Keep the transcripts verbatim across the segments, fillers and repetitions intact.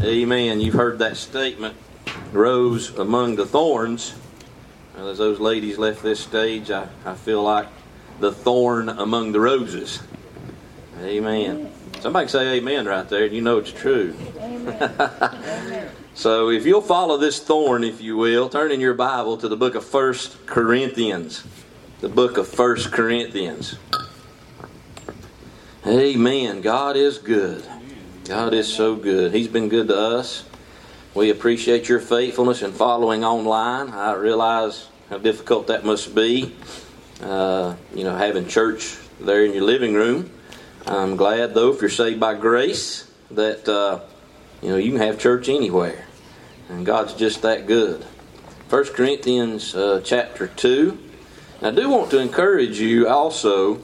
Amen. You've heard that statement, rose among the thorns. Well, as those ladies left this stage, I, I feel like the thorn among the roses. Amen. Somebody say amen right there, and you know it's true. Amen. So if you'll follow this thorn, if you will, turn in your Bible to the book of First Corinthians. The book of First Corinthians. Amen. God is good. God is so good. He's been good to us. We appreciate your faithfulness in following online. I realize how difficult that must be. Uh, you know, having church there in your living room. I'm glad, though, if you're saved by grace, that uh, you know you can have church anywhere, and God's just that good. First Corinthians uh, chapter two. I do want to encourage you also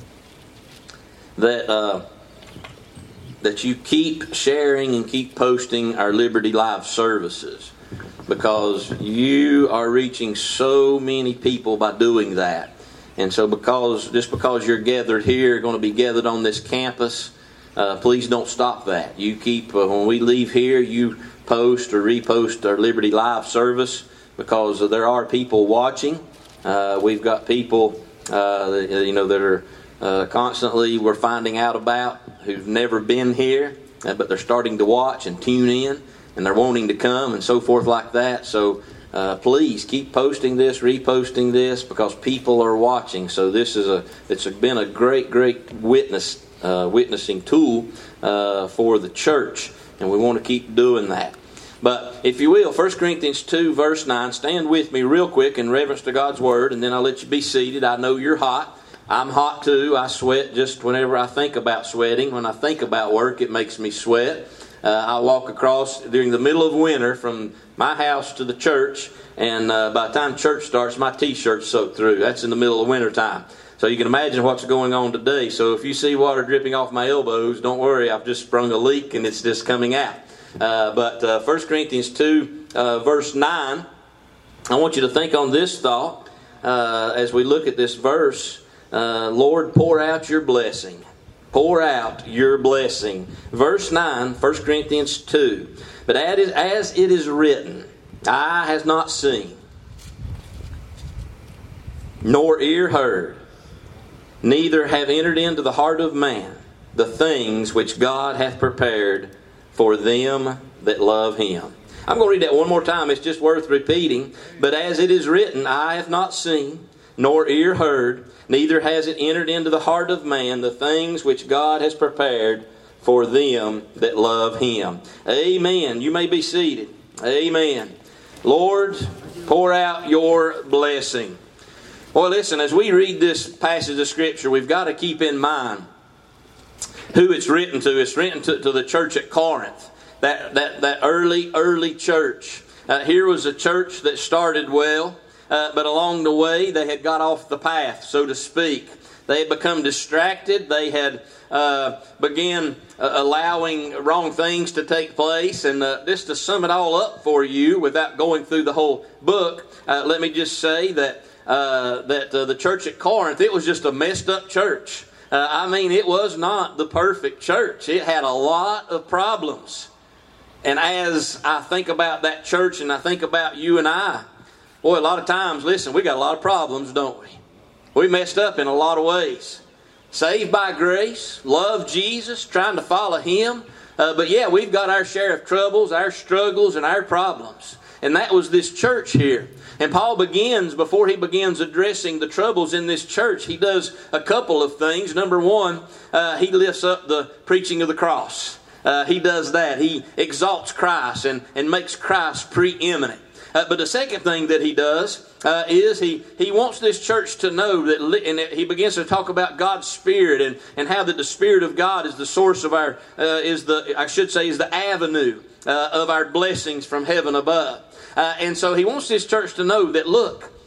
that. Uh, that you keep sharing and keep posting our Liberty Live services, because you are reaching so many people by doing that. And so because just because you're gathered here, going to be gathered on this campus, uh, please don't stop that. You keep, uh, when we leave here, you post or repost our Liberty Live service, because uh, there are people watching. Uh, we've got people uh, that, you know that are uh, constantly we're finding out about, who've never been here, uh, but they're starting to watch and tune in, and they're wanting to come and so forth like that. So uh, please keep posting this, reposting this, because people are watching. So this is a it's been a great, great witness uh, witnessing tool uh, for the church, and we want to keep doing that. But if you will, First Corinthians two, verse nine, stand with me real quick in reverence to God's Word, and then I'll let you be seated. I know you're hot. I'm hot too. I sweat just whenever I think about sweating. When I think about work, it makes me sweat. Uh, I walk across during the middle of winter from my house to the church, and uh, by the time church starts, my t-shirt's soaked through. That's in the middle of winter time. So you can imagine what's going on today. So if you see water dripping off my elbows, don't worry. I've just sprung a leak and it's just coming out. Uh, but uh, First Corinthians two, uh, verse nine, I want you to think on this thought uh, as we look at this verse. Uh, Lord, pour out your blessing. Pour out your blessing. Verse nine, First Corinthians two. But as it is written, eye has not seen, nor ear heard, neither have entered into the heart of man the things which God hath prepared for them that love Him. I'm going to read that one more time. It's just worth repeating. But as it is written, eye hath not seen, nor ear heard, neither has it entered into the heart of man the things which God has prepared for them that love Him. Amen. You may be seated. Amen. Lord, pour out your blessing. Well, listen, as we read this passage of Scripture, we've got to keep in mind who it's written to. It's written to, to the church at Corinth. That, that, that early, early church. Uh, here was a church that started well. Uh, but along the way, they had got off the path, so to speak. They had become distracted. They had uh, began uh, allowing wrong things to take place. And uh, just to sum it all up for you, without going through the whole book, uh, let me just say that uh, that uh, the church at Corinth, it was just a messed up church. Uh, I mean, it was not the perfect church. It had a lot of problems. And as I think about that church, and I think about you and I, boy, a lot of times, listen, we got a lot of problems, don't we? We messed up in a lot of ways. Saved by grace, love Jesus, trying to follow Him. Uh, but yeah, we've got our share of troubles, our struggles, and our problems. And that was this church here. And Paul begins, before he begins addressing the troubles in this church, he does a couple of things. Number one, uh, he lifts up the preaching of the cross. Uh, he does that. He exalts Christ and, and makes Christ preeminent. Uh, but the second thing that he does uh, is he, he wants this church to know that, li- and he begins to talk about God's Spirit and, and how that the Spirit of God is the source of our, uh, is the, I should say, is the avenue uh, of our blessings from heaven above. Uh, and so he wants this church to know that, look,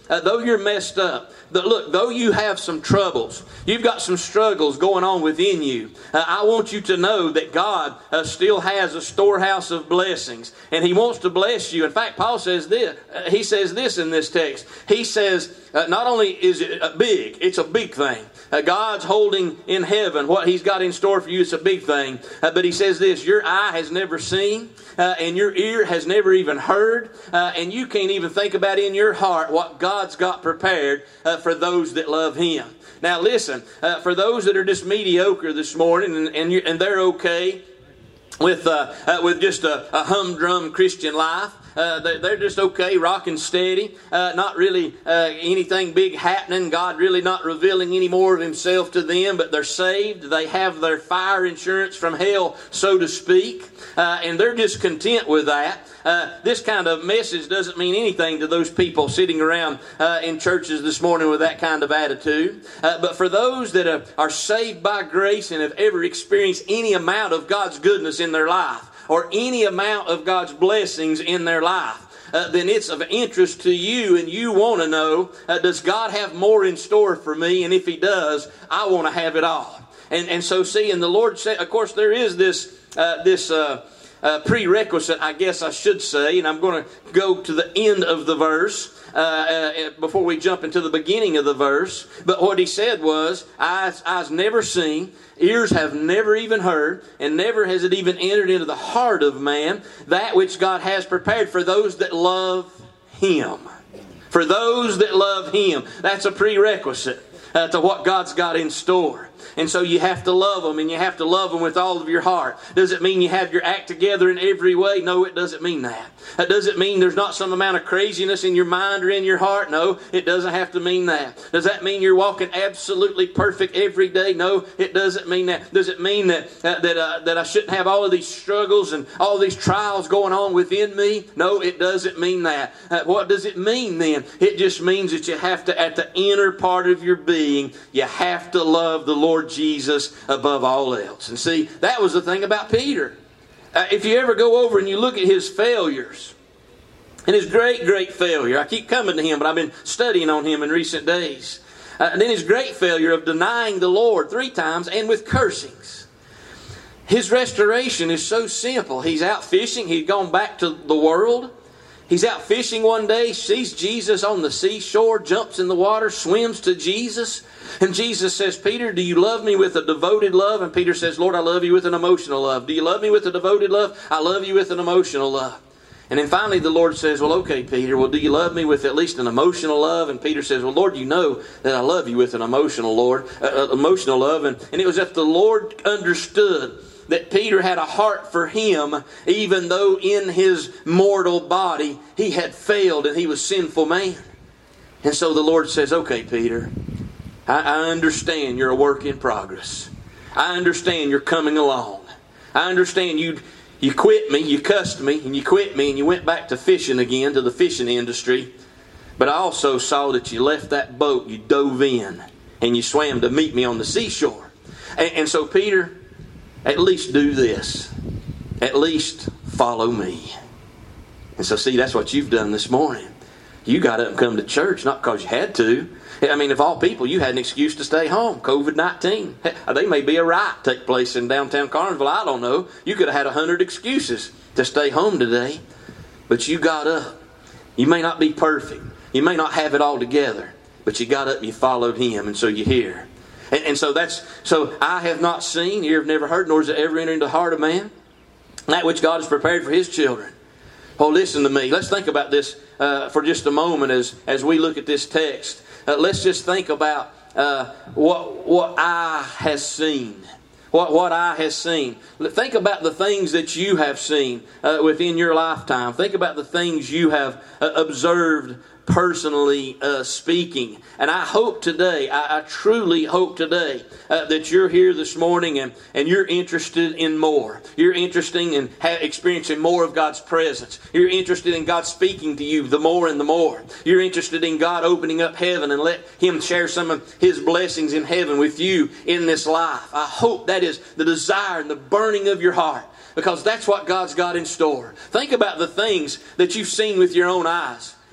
uh, though you're messed up, the, look, though you have some troubles, you've got some struggles going on within you, uh, I want you to know that God uh, still has a storehouse of blessings, and He wants to bless you. In fact, Paul says this, uh, he says this in this text. He says, uh, not only is it uh, big, it's a big thing. Uh, God's holding in heaven what He's got in store for you. It's a big thing. Uh, but He says this, your eye has never seen, uh, and your ear has never even heard, uh, and you can't even think about in your heart what God's got prepared uh, for those that love Him. Now listen, uh, for those that are just mediocre this morning, and, and, you, and they're okay with, uh, uh, with just a, a humdrum Christian life, Uh, they're just okay, rocking steady, uh, not really uh, anything big happening, God really not revealing any more of Himself to them, but they're saved, they have their fire insurance from hell, so to speak, uh, and they're just content with that. Uh, this kind of message doesn't mean anything to those people sitting around uh, in churches this morning with that kind of attitude. Uh, but for those that are, are saved by grace and have ever experienced any amount of God's goodness in their life, or any amount of God's blessings in their life, uh, then it's of interest to you, and you want to know, uh, does God have more in store for me? And if He does, I want to have it all. And and so see, and the Lord said, of course, there is this uh, this uh, uh, prerequisite, I guess I should say, and I'm going to go to the end of the verse uh, uh, before we jump into the beginning of the verse. But what He said was, eyes, eyes never seen, ears have never even heard, and never has it even entered into the heart of man, that which God has prepared for those that love Him. For those that love Him. That's a prerequisite uh, to what God's got in store. And so you have to love them, and you have to love them with all of your heart. Does it mean you have your act together in every way? No, it doesn't mean that. Uh, does it mean there's not some amount of craziness in your mind or in your heart? No, it doesn't have to mean that. Does that mean you're walking absolutely perfect every day? No, it doesn't mean that. Does it mean that uh, that uh, that I shouldn't have all of these struggles and all these trials going on within me? No, it doesn't mean that. Uh, what does it mean then? It just means that you have to, at the inner part of your being, you have to love the Lord Jesus above all else. And see, that was the thing about Peter. Uh, if you ever go over and you look at his failures, and his great, great failure, I keep coming to him, but I've been studying on him in recent days. Uh, and then his great failure of denying the Lord three times and with cursings. His restoration is so simple. He's out fishing. He'd gone back to the world. He's out fishing one day, sees Jesus on the seashore, jumps in the water, swims to Jesus. And Jesus says, Peter, do you love me with a devoted love? And Peter says, Lord, I love you with an emotional love. Do you love me with a devoted love? I love you with an emotional love. And then finally the Lord says, well, okay, Peter, well, do you love me with at least an emotional love? And Peter says, well, Lord, you know that I love you with an emotional Lord, uh, emotional love. And, and it was that the Lord understood that Peter had a heart for Him, even though in his mortal body he had failed and he was a sinful man. And so the Lord says, okay, Peter, I, I understand you're a work in progress. I understand you're coming along. I understand you you quit me, you cussed me, and you quit me, and you went back to fishing again, to the fishing industry. But I also saw that you left that boat, you dove in, and you swam to meet me on the seashore. And, and so, Peter, at least do this. At least follow me. And so, see, that's what you've done this morning. You got up and come to church, not because you had to. I mean, of all people, you had an excuse to stay home. covid nineteen. There may be a riot take place in downtown Carnesville. I don't know. You could have had a hundred excuses to stay home today. But you got up. You may not be perfect. You may not have it all together. But you got up and you followed Him. And so you're here. And, and so that's, so I have not seen, ear have never heard, nor has it ever entered into the heart of man, that which God has prepared for His children. Oh, listen to me. Let's think about this uh, for just a moment as, as we look at this text. Uh, let's just think about uh, what what eye has seen. What, what eye has seen. Think about the things that you have seen uh, within your lifetime. Think about the things you have uh, observed personally uh, speaking. And I hope today, I, I truly hope today uh, that you're here this morning and, and you're interested in more. You're interested in ha- experiencing more of God's presence. You're interested in God speaking to you the more and the more. You're interested in God opening up heaven and let Him share some of His blessings in heaven with you in this life. I hope that is the desire and the burning of your heart, because that's what God's got in store. Think about the things that you've seen with your own eyes.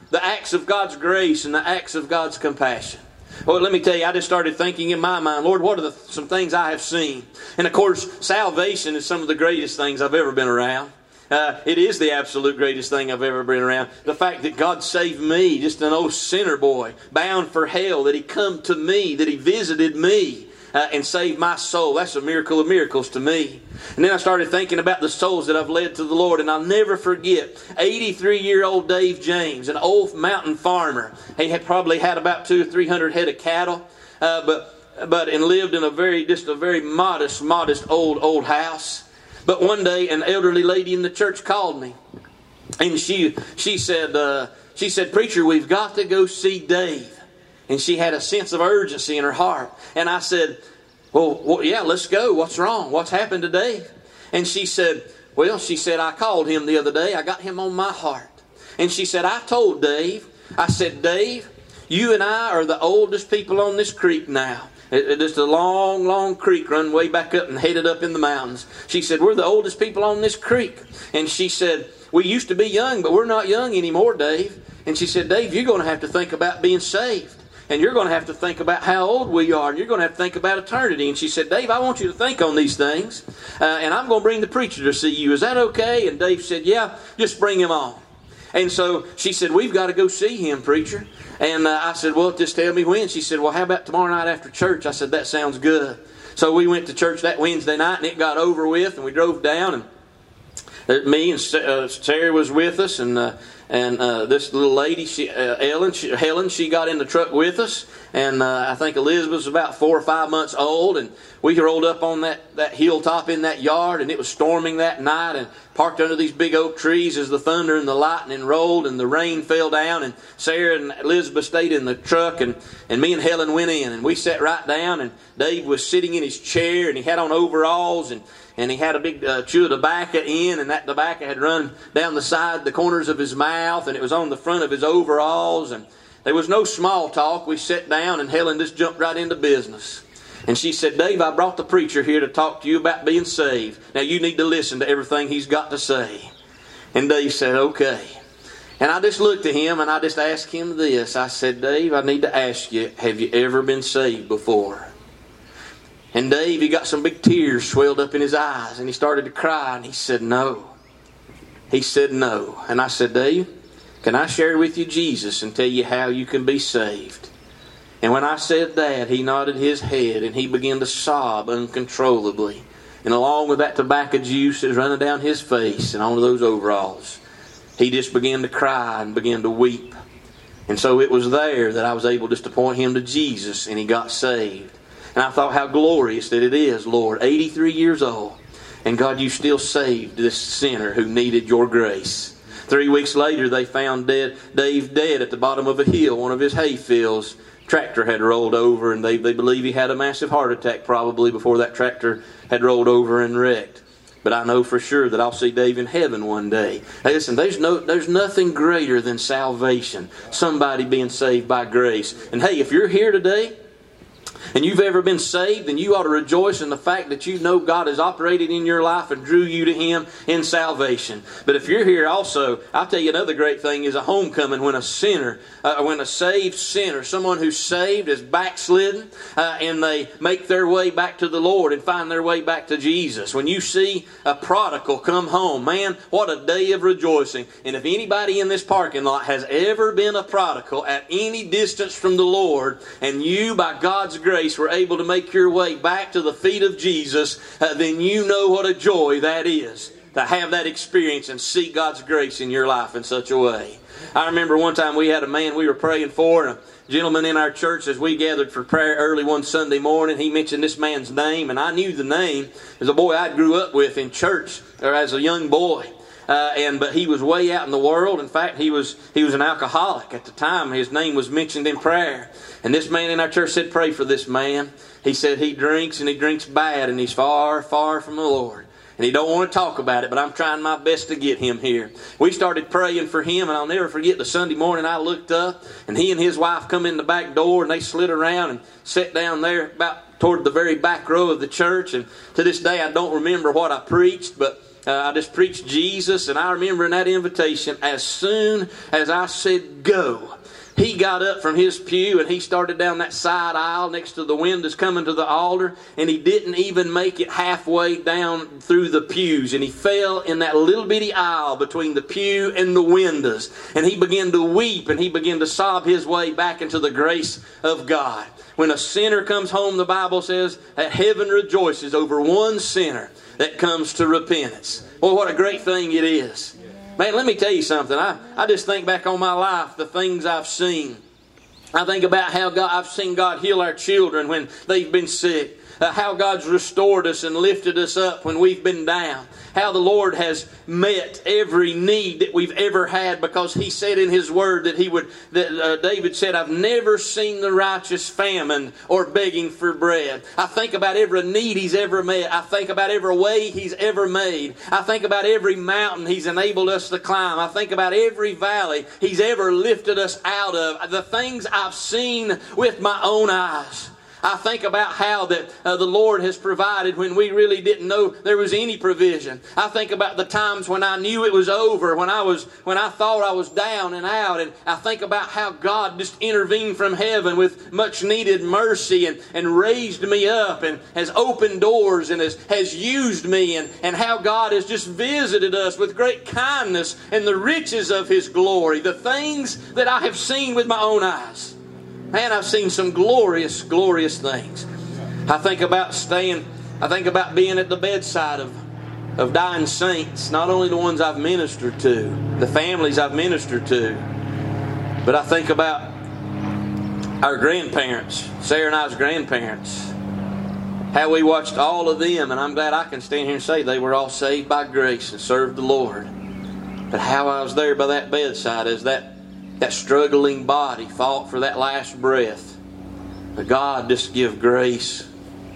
the acts of God's grace and the acts of God's compassion. Well, let me tell you, I just started thinking in my mind, Lord, what are the, some things I have seen? And of course, salvation is some of the greatest things I've ever been around. Uh, it is the absolute greatest thing I've ever been around. The fact that God saved me, just an old sinner boy, bound for hell, that He come to me, that He visited me uh, and saved my soul. That's a miracle of miracles to me. And then I started thinking about the souls that I've led to the Lord, and I'll never forget eighty-three-year-old Dave James, an old mountain farmer. He had probably had about two or three hundred head of cattle, uh, but but and lived in a very just a very modest, modest old old house. But one day, an elderly lady in the church called me, and she she said, uh, she said, "Preacher, we've got to go see Dave." And she had a sense of urgency in her heart. And I said, well, well, yeah, let's go. What's wrong? What's happened to Dave? And she said, well, she said, I called him the other day. I got him on my heart. And she said, I told Dave, I said, Dave, you and I are the oldest people on this creek now. It, just a long, long creek run way back up and headed up in the mountains. She said, we're the oldest people on this creek. And she said, we used to be young, but we're not young anymore, Dave. And she said, Dave, you're going to have to think about being saved. And you're going to have to think about how old we are. And you're going to have to think about eternity. And she said, Dave, I want you to think on these things. Uh, and I'm going to bring the preacher to see you. Is that okay? And Dave said, yeah, just bring him on. And so she said, we've got to go see him, preacher. And uh, I said, well, just tell me when. She said, well, how about tomorrow night after church? I said, that sounds good. So we went to church that Wednesday night, and it got over with. And we drove down, and me and uh, Sarah was with us, and uh, and uh, this little lady, she, uh, Ellen, she, Helen, she got in the truck with us, and uh, I think Elizabeth was about four or five months old, and we rolled up on that, that hilltop in that yard, and it was storming that night, and parked under these big oak trees as the thunder and the lightning rolled, and the rain fell down, and Sarah and Elizabeth stayed in the truck, and, and me and Helen went in, and we sat right down, and Dave was sitting in his chair, and he had on overalls, and And he had a big uh, chew of tobacco in, and that tobacco had run down the side, the corners of his mouth, and it was on the front of his overalls. And there was no small talk. We sat down, and Helen just jumped right into business. And she said, Dave, I brought the preacher here to talk to you about being saved. Now you need to listen to everything he's got to say. And Dave said, okay. And I just looked at him, and I just asked him this. I said, Dave, I need to ask you, have you ever been saved before? And Dave, he got some big tears swelled up in his eyes, and he started to cry, and he said, no. He said, no. And I said, Dave, can I share with you Jesus and tell you how you can be saved? And when I said that, he nodded his head, and he began to sob uncontrollably. And along with that tobacco juice that was running down his face and onto those overalls, he just began to cry and began to weep. And so it was there that I was able just to point him to Jesus, and he got saved. And I thought how glorious that it is, Lord, eighty-three years old. And God, you still saved this sinner who needed your grace. Three weeks later, they found dead, Dave dead at the bottom of a hill, one of his hay fields. Tractor had rolled over, and they, they believe he had a massive heart attack probably before that tractor had rolled over and wrecked. But I know for sure that I'll see Dave in heaven one day. Hey, listen, there's no, there's nothing greater than salvation. Somebody being saved by grace. And hey, if you're here today, and you've ever been saved, then you ought to rejoice in the fact that you know God has operated in your life and drew you to Him in salvation. But if you're here also, I'll tell you another great thing is a homecoming when a sinner, uh, when a saved sinner, someone who's saved is backslidden, uh, and they make their way back to the Lord and find their way back to Jesus. When you see a prodigal come home, man, what a day of rejoicing. And if anybody in this parking lot has ever been a prodigal at any distance from the Lord, and you by God's grace were able to make your way back to the feet of Jesus, uh, then you know what a joy that is to have that experience and see God's grace in your life in such a way. I remember one time we had a man we were praying for, and a gentleman in our church, as we gathered for prayer early one Sunday morning, he mentioned this man's name, and I knew the name as a boy I grew up with in church, or as a young boy. Uh, and but he was way out in the world. In fact, he was he was an alcoholic at the time. His name was mentioned in prayer. And this man in our church said, pray for this man. He said he drinks and he drinks bad, and he's far, far from the Lord. And he don't want to talk about it, but I'm trying my best to get him here. We started praying for him, and I'll never forget the Sunday morning I looked up, and he and his wife come in the back door, and they slid around and sat down there about toward the very back row of the church. And to this day I don't remember what I preached, but uh, I just preached Jesus, and I remember in that invitation, as soon as I said go, he got up from his pew and he started down that side aisle next to the windows coming to the altar, and he didn't even make it halfway down through the pews, and he fell in that little bitty aisle between the pew and the windows, and he began to weep and he began to sob his way back into the grace of God. When a sinner comes home, the Bible says that heaven rejoices over one sinner that comes to repentance. Well, what a great thing it is. Man, let me tell you something. I, I just think back on my life, the things I've seen. I think about how God, I've seen God heal our children when they've been sick. Uh, how God's restored us and lifted us up when we've been down. How the Lord has met every need that we've ever had, because He said in His Word that He would, that uh, David said, I've never seen the righteous famine or begging for bread. I think about every need He's ever met. I think about every way He's ever made. I think about every mountain He's enabled us to climb. I think about every valley He's ever lifted us out of. The things I've seen with my own eyes. I think about how that uh, the Lord has provided when we really didn't know there was any provision. I think about the times when I knew it was over, when I was when I thought I was down and out, and I think about how God just intervened from heaven with much needed mercy and, and raised me up and has opened doors and has, has used me, and, and how God has just visited us with great kindness and the riches of His glory. The things that I have seen with my own eyes. Man, I've seen some glorious, glorious things. I think about staying, I think about being at the bedside of, of dying saints. Not only the ones I've ministered to, the families I've ministered to, but I think about our grandparents, Sarah and I's grandparents. How we watched all of them, and I'm glad I can stand here and say they were all saved by grace and served the Lord. But how I was there by that bedside as that That struggling body fought for that last breath. But God just give grace.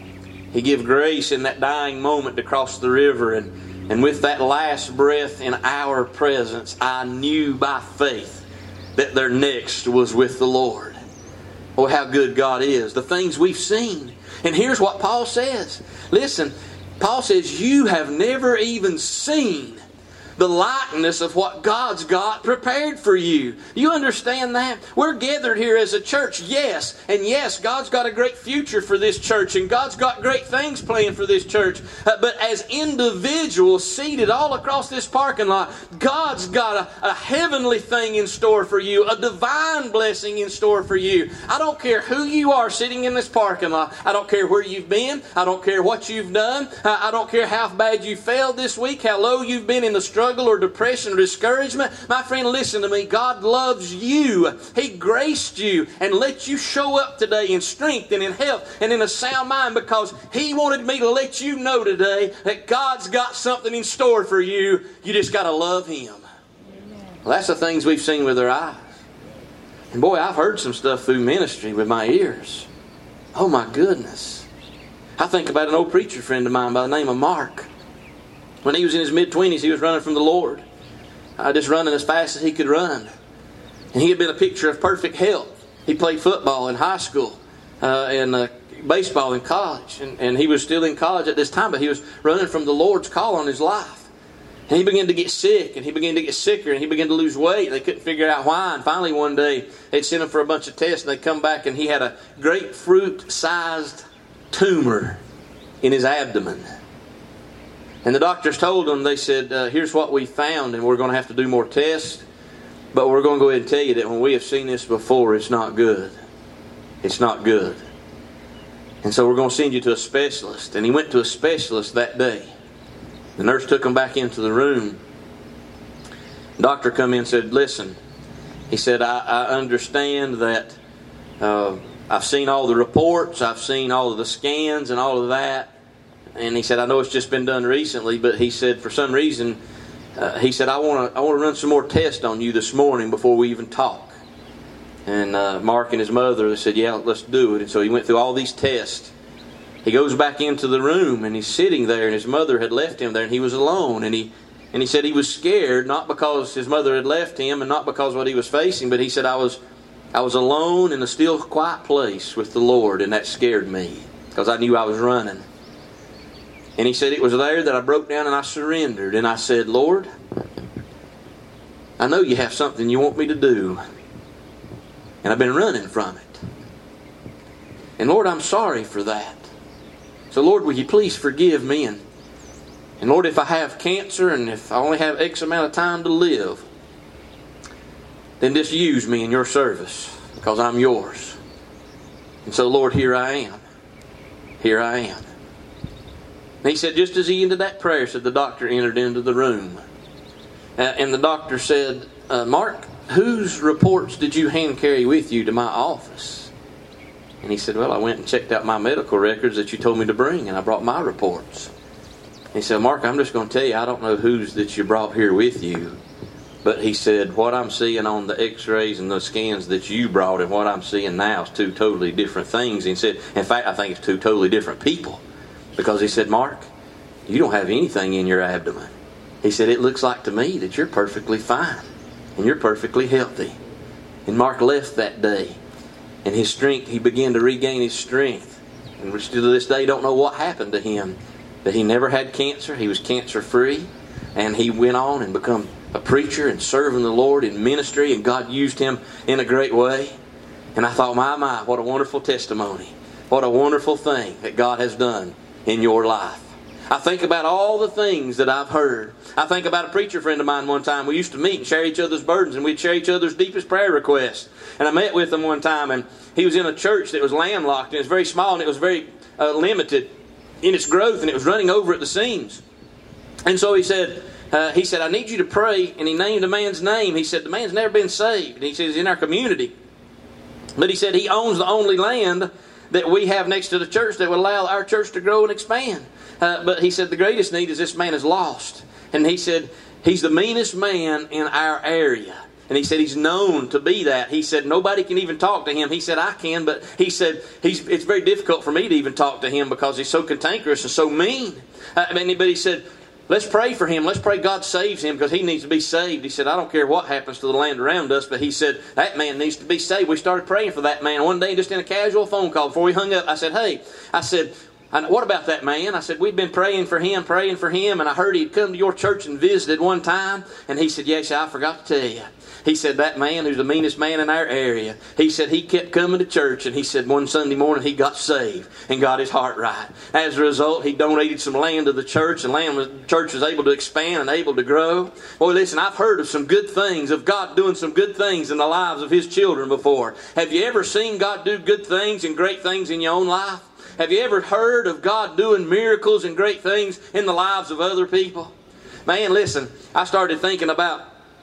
He give grace in that dying moment to cross the river. And, and with that last breath in our presence, I knew by faith that their next was with the Lord. Oh, how good God is. The things we've seen. And here's what Paul says. Listen, Paul says, you have never even seen the likeness of what God's got prepared for you. You understand that? We're gathered here as a church, yes. And yes, God's got a great future for this church. And God's got great things planned for this church. Uh, but as individuals seated all across this parking lot, God's got a, a heavenly thing in store for you. A divine blessing in store for you. I don't care who you are sitting in this parking lot. I don't care where you've been. I don't care what you've done. Uh, I don't care how bad you failed this week. How low you've been in the struggle or depression or discouragement. My friend, listen to me. God loves you. He graced you and let you show up today in strength and in health and in a sound mind, because He wanted me to let you know today that God's got something in store for you. You just got to love Him. Well, that's the things we've seen with our eyes. And boy, I've heard some stuff through ministry with my ears. Oh my goodness. I think about an old preacher friend of mine by the name of Mark. When he was in his mid-twenties, he was running from the Lord. Uh, just running as fast as he could run. And he had been a picture of perfect health. He played football in high school uh, and uh, baseball in college. And, and he was still in college at this time, but he was running from the Lord's call on his life. And he began to get sick, and he began to get sicker, and he began to lose weight. They couldn't figure out why. And finally one day, they'd sent him for a bunch of tests, and they'd come back, and he had a grapefruit-sized tumor in his abdomen. And the doctors told him, they said, uh, here's what we found, and we're going to have to do more tests. But we're going to go ahead and tell you that when we have seen this before, it's not good. It's not good. And so we're going to send you to a specialist. And he went to a specialist that day. The nurse took him back into the room. The doctor come in and said, listen, he said, I, I understand that uh, I've seen all the reports, I've seen all of the scans and all of that. And he said, I know it's just been done recently, but he said, for some reason, uh, he said, I want to I want to run some more tests on you this morning before we even talk. And uh, Mark and his mother, they said, yeah, let's do it. And so he went through all these tests. He goes back into the room, and he's sitting there, and his mother had left him there, and he was alone. And he and he said he was scared, not because his mother had left him and not because of what he was facing, but he said, I was, I was alone in a still, quiet place with the Lord, and that scared me because I knew I was running. And he said, it was there that I broke down and I surrendered. And I said, Lord, I know you have something you want me to do. And I've been running from it. And Lord, I'm sorry for that. So Lord, will you please forgive me? And, and Lord, if I have cancer and if I only have X amount of time to live, then just use me in your service because I'm yours. And so Lord, here I am. Here I am. And he said, just as he ended that prayer, said the doctor entered into the room. Uh, and the doctor said, uh, Mark, whose reports did you hand carry with you to my office? And he said, well, I went and checked out my medical records that you told me to bring, and I brought my reports. He said, Mark, I'm just going to tell you, I don't know whose that you brought here with you. But he said, what I'm seeing on the x-rays and the scans that you brought and what I'm seeing now is two totally different things. And he said, in fact, I think it's two totally different people. Because he said, Mark, you don't have anything in your abdomen. He said, it looks like to me that you're perfectly fine and you're perfectly healthy. And Mark left that day. And his strength, he began to regain his strength. And we still to this day don't know what happened to him. That he never had cancer. He was cancer free. And he went on and become a preacher and serving the Lord in ministry. And God used him in a great way. And I thought, my, my, what a wonderful testimony. What a wonderful thing that God has done in your life. I think about all the things that I've heard. I think about a preacher friend of mine one time. We used to meet and share each other's burdens, and we'd share each other's deepest prayer requests. And I met with him one time, and he was in a church that was landlocked, and it was very small, and it was very uh, limited in its growth, and it was running over at the seams. And so he said, uh, he said, I need you to pray, and he named a man's name. He said, the man's never been saved. And he says, in our community. But he said, he owns the only land that we have next to the church that would allow our church to grow and expand. Uh, but he said the greatest need is this man is lost. And he said he's the meanest man in our area. And he said he's known to be that. He said nobody can even talk to him. He said I can, but he said he's, it's very difficult for me to even talk to him because he's so cantankerous and so mean. Uh, but he said, let's pray for him. Let's pray God saves him because he needs to be saved. He said, I don't care what happens to the land around us, but he said, that man needs to be saved. We started praying for that man one day just in a casual phone call before we hung up. I said, hey, I said, what about that man? I said, we've been praying for him, praying for him, and I heard he'd come to your church and visited one time. And he said, yes, I forgot to tell you. He said, that man who's the meanest man in our area, he said he kept coming to church, and he said one Sunday morning he got saved and got his heart right. As a result, he donated some land to the church, and land was, the church was able to expand and able to grow. Boy, listen, I've heard of some good things, of God doing some good things in the lives of His children before. Have you ever seen God do good things and great things in your own life? Have you ever heard of God doing miracles and great things in the lives of other people? Man, listen, I started thinking about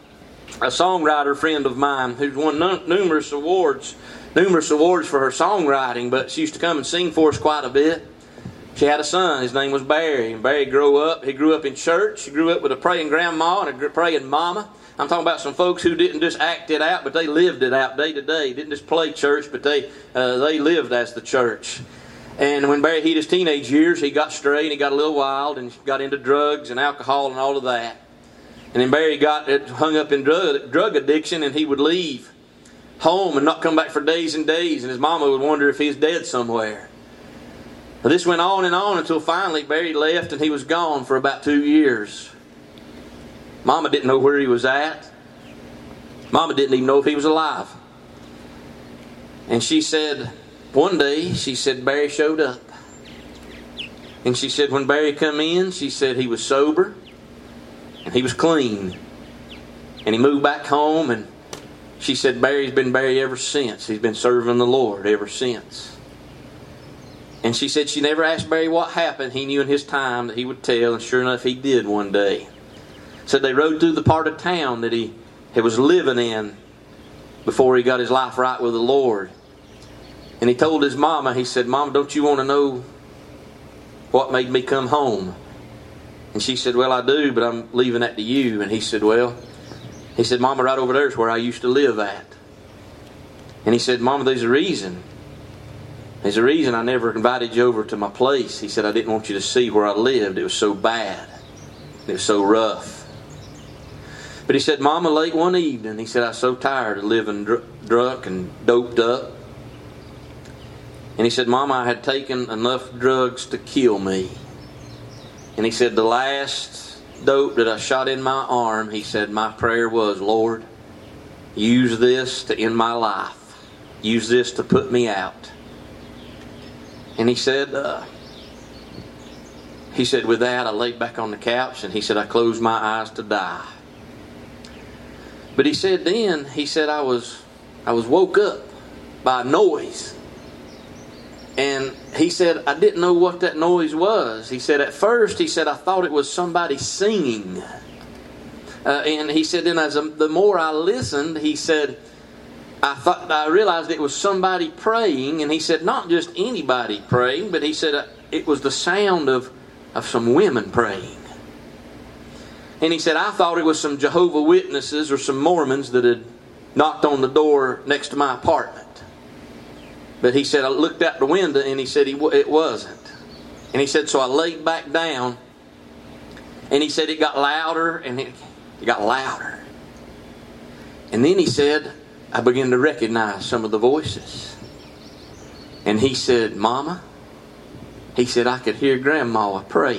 a songwriter friend of mine who's won numerous awards, numerous awards for her songwriting, but she used to come and sing for us quite a bit. She had a son. His name was Barry. And Barry grew up. He grew up in church. He grew up with a praying grandma and a praying mama. I'm talking about some folks who didn't just act it out, but they lived it out day to day. Didn't just play church, but they uh, they lived as the church. And when Barry hit his teenage years, he got straight and he got a little wild and got into drugs and alcohol and all of that. And then Barry got hung up in drug, drug addiction, and he would leave home and not come back for days and days. And his mama would wonder if he was dead somewhere. But this went on and on until finally Barry left and he was gone for about two years. Mama didn't know where he was at. Mama didn't even know if he was alive. And she said, one day, she said, Barry showed up. And she said, when Barry come in, she said he was sober. And he was clean. And he moved back home, and she said Barry's been Barry ever since. He's been serving the Lord ever since. And she said she never asked Barry what happened. He knew in his time that he would tell, and sure enough he did one day. Said they rode through the part of town that he, he was living in before he got his life right with the Lord. And he told his mama, he said, Mama, don't you want to know what made me come home? And she said, well, I do, but I'm leaving that to you. And he said, well, he said, Mama, right over there is where I used to live at. And he said, Mama, there's a reason. There's a reason I never invited you over to my place. He said, I didn't want you to see where I lived. It was so bad. It was so rough. But he said, Mama, late one evening, he said, I was so tired of living dr- drunk and doped up. And he said, Mama, I had taken enough drugs to kill me. And he said, the last dope that I shot in my arm, he said, my prayer was, Lord, use this to end my life. Use this to put me out. And he said, uh, he said, with that, I laid back on the couch, and he said, I closed my eyes to die. But he said then, he said, I was, I was woke up by a noise. And he said, I didn't know what that noise was. He said, at first, he said, I thought it was somebody singing. Uh, and he said, then as a, the more I listened, he said, I thought I realized it was somebody praying. And he said, not just anybody praying, but he said, uh, it was the sound of, of some women praying. And he said, I thought it was some Jehovah's Witnesses or some Mormons that had knocked on the door next to my apartment. But he said, I looked out the window and he said, it wasn't. And he said, so I laid back down. And he said, it got louder and it, it got louder. And then he said, I began to recognize some of the voices. And he said, Mama, he said, I could hear Grandma praying.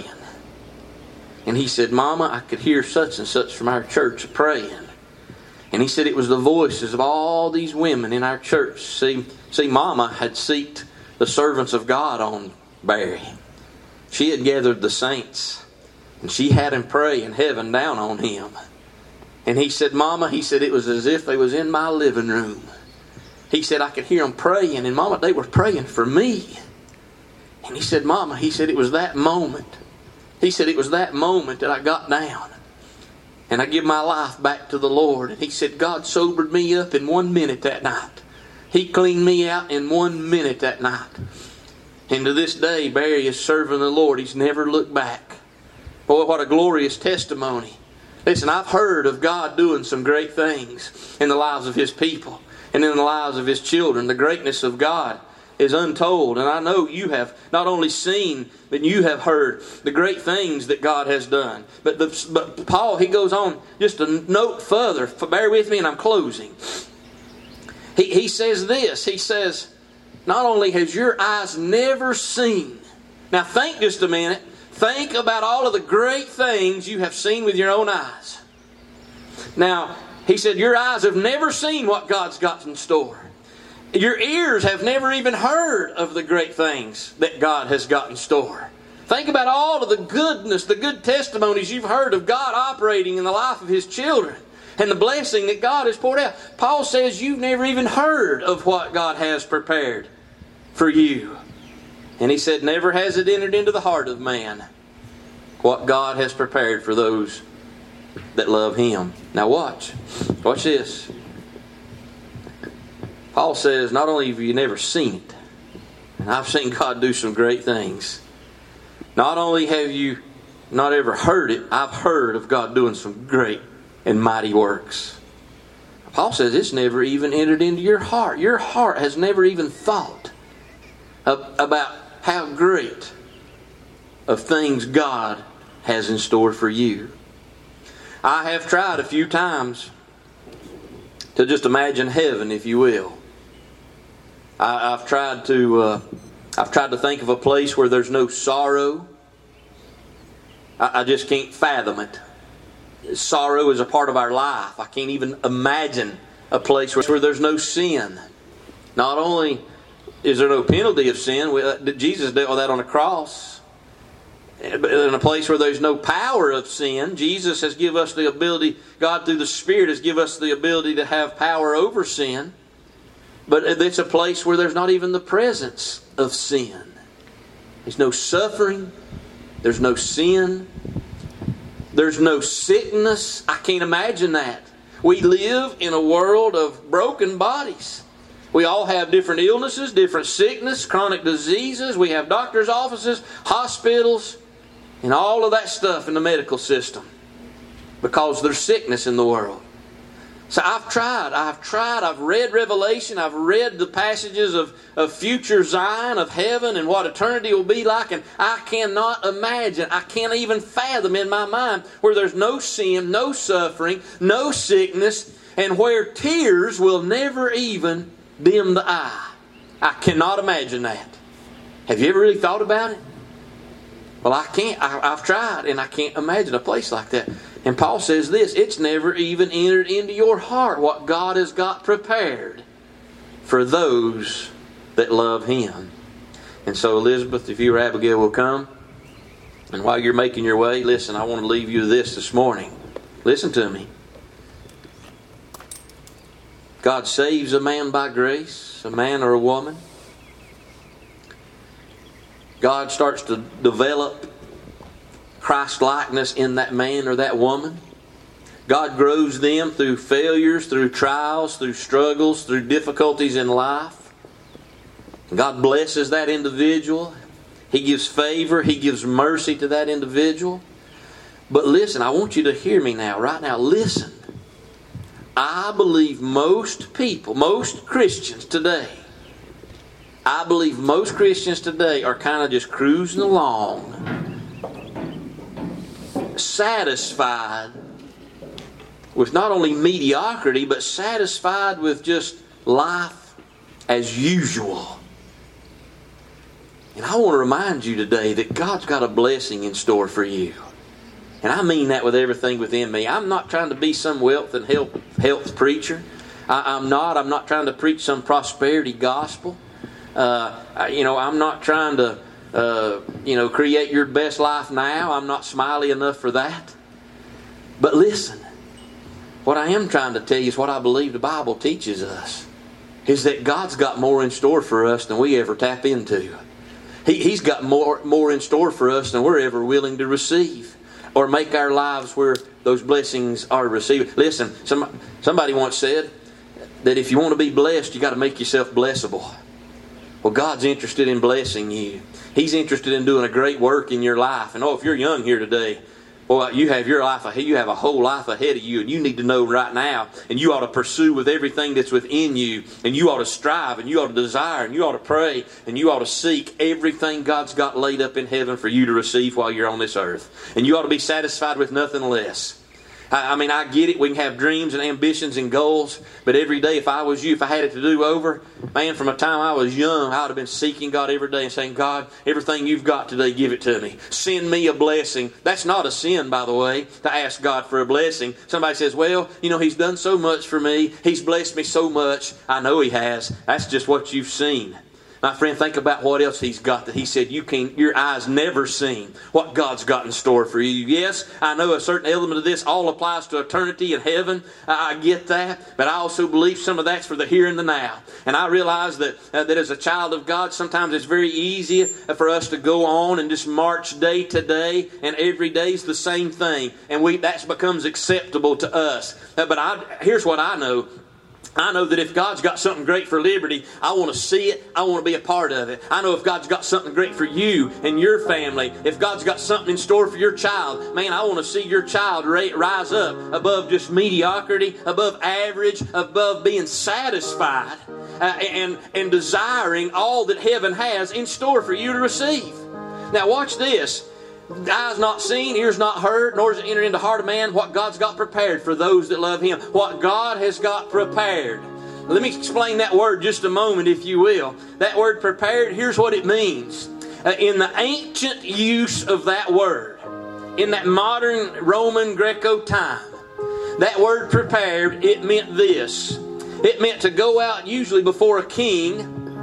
And he said, Mama, I could hear such and such from our church praying. And he said it was the voices of all these women in our church. See, see, Mama had seeked the servants of God on Barry. She had gathered the saints. And she had him pray in heaven down on him. And he said, Mama, he said it was as if they was in my living room. He said I could hear them praying. And Mama, they were praying for me. And he said, Mama, he said it was that moment. He said it was that moment that I got down. And I give my life back to the Lord. And he said, God sobered me up in one minute that night. He cleaned me out in one minute that night. And to this day, Barry is serving the Lord. He's never looked back. Boy, what a glorious testimony. Listen, I've heard of God doing some great things in the lives of His people and in the lives of His children. The greatness of God is untold. And I know you have not only seen, but you have heard the great things that God has done. But, the, but Paul, he goes on just a note further. Bear with me and I'm closing. He, he says this. He says, not only has your eyes never seen. Now think just a minute. Think about all of the great things you have seen with your own eyes. Now, he said, your eyes have never seen what God's got in store. Your ears have never even heard of the great things that God has got in store. Think about all of the goodness, the good testimonies you've heard of God operating in the life of His children and the blessing that God has poured out. Paul says you've never even heard of what God has prepared for you. And he said, never has it entered into the heart of man what God has prepared for those that love Him. Now watch. Watch this. Paul says, not only have you never seen it, and I've seen God do some great things. Not only have you not ever heard it, I've heard of God doing some great and mighty works. Paul says it's never even entered into your heart. Your heart has never even thought of, about how great of things God has in store for you. I have tried a few times to just imagine heaven, if you will. I, I've tried to uh, I've tried to think of a place where there's no sorrow. I, I just can't fathom it. Sorrow is a part of our life. I can't even imagine a place where, where there's no sin. Not only is there no penalty of sin, we, uh, Jesus dealt with that on the cross. But in a place where there's no power of sin, Jesus has given us the ability, God through the Spirit has given us the ability to have power over sin. But it's a place where there's not even the presence of sin. There's no suffering. There's no sin. There's no sickness. I can't imagine that. We live in a world of broken bodies. We all have different illnesses, different sickness, chronic diseases. We have doctors' offices, hospitals, and all of that stuff in the medical system because there's sickness in the world. So I've tried, I've tried, I've read Revelation, I've read the passages of, of future Zion, of heaven, and what eternity will be like, and I cannot imagine, I can't even fathom in my mind where there's no sin, no suffering, no sickness, and where tears will never even dim the eye. I cannot imagine that. Have you ever really thought about it? Well, I can't. I, I've tried, and I can't imagine a place like that. And Paul says this, it's never even entered into your heart what God has got prepared for those that love Him. And so, Elizabeth, if you or Abigail will come, and while you're making your way, listen, I want to leave you this this morning. Listen to me. God saves a man by grace, a man or a woman. God starts to develop Christ-likeness in that man or that woman. God grows them through failures, through trials, through struggles, through difficulties in life. God blesses that individual. He gives favor. He gives mercy to that individual. But listen, I want you to hear me now, right now. Listen. I believe most people, most Christians today, I believe most Christians today are kind of just cruising along, satisfied with not only mediocrity, but satisfied with just life as usual. And I want to remind you today that God's got a blessing in store for you. And I mean that with everything within me. I'm not trying to be some wealth and health, health preacher. I, I'm not. I'm not trying to preach some prosperity gospel. Uh, you know, I'm not trying to, uh, you know, create your best life now. I'm not smiley enough for that. But listen, what I am trying to tell you is what I believe the Bible teaches us, is that God's got more in store for us than we ever tap into. He, he's got more, more in store for us than we're ever willing to receive or make our lives where those blessings are received. Listen, some, somebody once said that if you want to be blessed, you got to make yourself blessable. Well, God's interested in blessing you. He's interested in doing a great work in your life. And oh, if you're young here today, well, you have your life ahead. You have a whole life ahead of you, and you need to know right now. And you ought to pursue with everything that's within you. And you ought to strive, and you ought to desire, and you ought to pray, and you ought to seek everything God's got laid up in heaven for you to receive while you're on this earth. And you ought to be satisfied with nothing less. I, I mean, I get it. We can have dreams and ambitions and goals, but every day, if I was you, if I had it to do over, man, from the time I was young, I would have been seeking God every day and saying, God, everything you've got today, give it to me. Send me a blessing. That's not a sin, by the way, to ask God for a blessing. Somebody says, well, you know, He's done so much for me. He's blessed me so much. I know He has. That's just what you've seen. My friend, think about what else He's got that He said you can, your eyes never seen what God's got in store for you. Yes, I know a certain element of this all applies to eternity in heaven. I, I get that. But I also believe some of that's for the here and the now. And I realize that, uh, that as a child of God, sometimes it's very easy for us to go on and just march day to day. And every day's the same thing. And we that becomes acceptable to us. Uh, but I, here's what I know. I know that if God's got something great for Liberty, I want to see it. I want to be a part of it. I know if God's got something great for you and your family, if God's got something in store for your child, man, I want to see your child rise up above just mediocrity, above average, above being satisfied uh, and, and desiring all that heaven has in store for you to receive. Now watch this. Eyes not seen, ears not heard, nor has it entered into the heart of man what God's got prepared for those that love Him. What God has got prepared. Let me explain that word just a moment, if you will. That word prepared, here's what it means. Uh, in the ancient use of that word, in that modern Roman Greco time, that word prepared, it meant this. It meant to go out usually before a king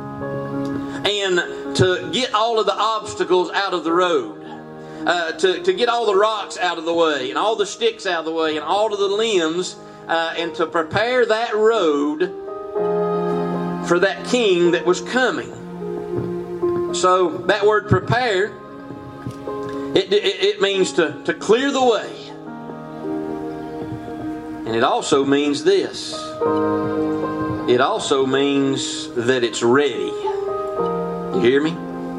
and to get all of the obstacles out of the road. Uh, to, to get all the rocks out of the way and all the sticks out of the way and all of the limbs uh, and to prepare that road for that king that was coming. So that word prepared, it, it, it means to, to clear the way. And it also means this. It also means that it's ready. You hear me?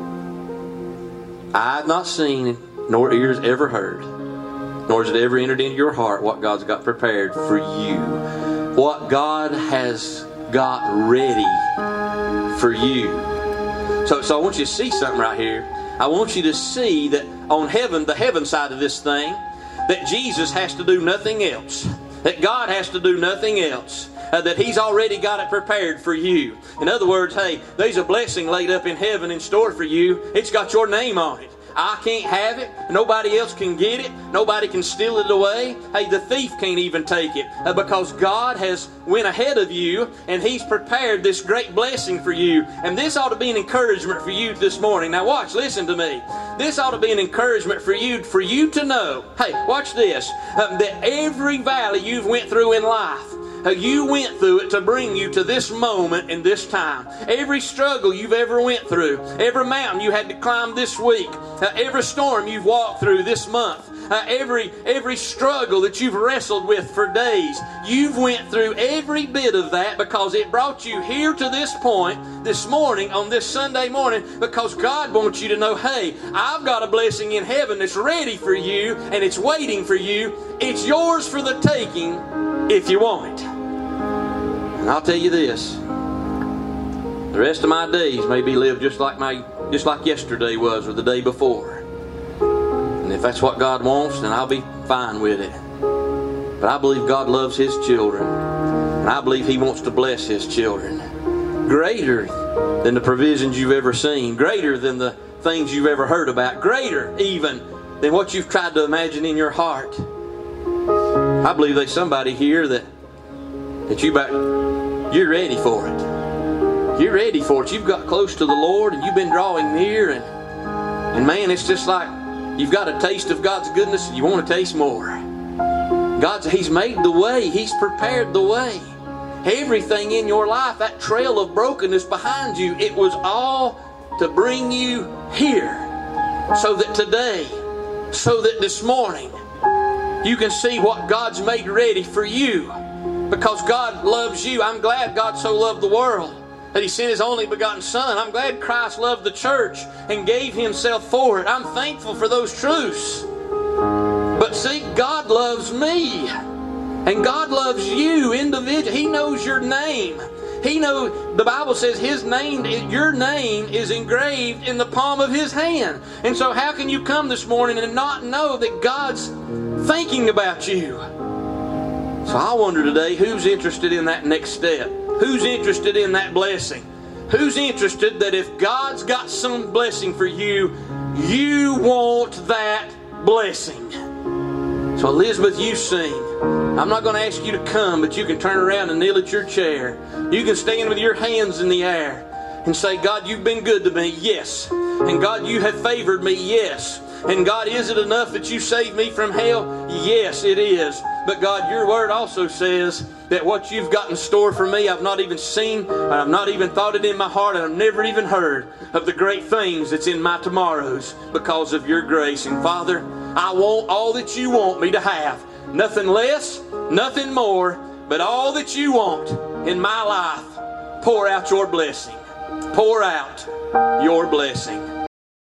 I have not seen it, nor ears ever heard, nor has it ever entered into your heart what God's got prepared for you. What God has got ready for you. So, so I want you to see something right here. I want you to see that on heaven, the heaven side of this thing, that Jesus has to do nothing else. That God has to do nothing else. Uh, that He's already got it prepared for you. In other words, hey, there's a blessing laid up in heaven in store for you. It's got your name on it. I can't have it. Nobody else can get it. Nobody can steal it away. Hey, the thief can't even take it uh, because God has went ahead of you and He's prepared this great blessing for you. And this ought to be an encouragement for you this morning. Now watch, listen to me. This ought to be an encouragement for you, for you to know, hey, watch this, uh, that every valley you've went through in life, uh, you went through it to bring you to this moment and this time. Every struggle you've ever went through, every mountain you had to climb this week, uh, every storm you've walked through this month, Uh, every every struggle that you've wrestled with for days, you've went through every bit of that because it brought you here to this point this morning on this Sunday morning, because God wants you to know, hey, I've got a blessing in heaven that's ready for you and it's waiting for you. It's yours for the taking if you want it. And I'll tell you this, the rest of my days may be lived just like my just like yesterday was or the day before. And if that's what God wants, then I'll be fine with it. But I believe God loves His children. And I believe He wants to bless His children. Greater than the provisions you've ever seen. Greater than the things you've ever heard about. Greater even than what you've tried to imagine in your heart. I believe there's somebody here that, that you about, you're ready for it. You're ready for it. You've got close to the Lord and you've been drawing near. And, and man, it's just like you've got a taste of God's goodness and you want to taste more. God's, He's made the way. He's prepared the way. Everything in your life, that trail of brokenness behind you, it was all to bring you here. So that today, so that this morning, you can see what God's made ready for you. Because God loves you. I'm glad God so loved the world that He sent His only begotten Son. I'm glad Christ loved the church and gave Himself for it. I'm thankful for those truths. But see, God loves me. And God loves you individually. He knows your name. He knows, the Bible says His name, your name is engraved in the palm of His hand. And so how can you come this morning and not know that God's thinking about you? So I wonder today, who's interested in that next step? Who's interested in that blessing? Who's interested that if God's got some blessing for you, you want that blessing? So Elizabeth, you sing. I'm not going to ask you to come, but you can turn around and kneel at your chair. You can stand with your hands in the air and say, God, you've been good to me. Yes. And God, you have favored me. Yes. And God, is it enough that you saved me from hell? Yes, it is. But God, your word also says that what you've got in store for me, I've not even seen, and I've not even thought it in my heart, and I've never even heard of the great things that's in my tomorrows because of your grace. And Father, I want all that you want me to have. Nothing less, nothing more, but all that you want in my life. Pour out your blessing. Pour out your blessing.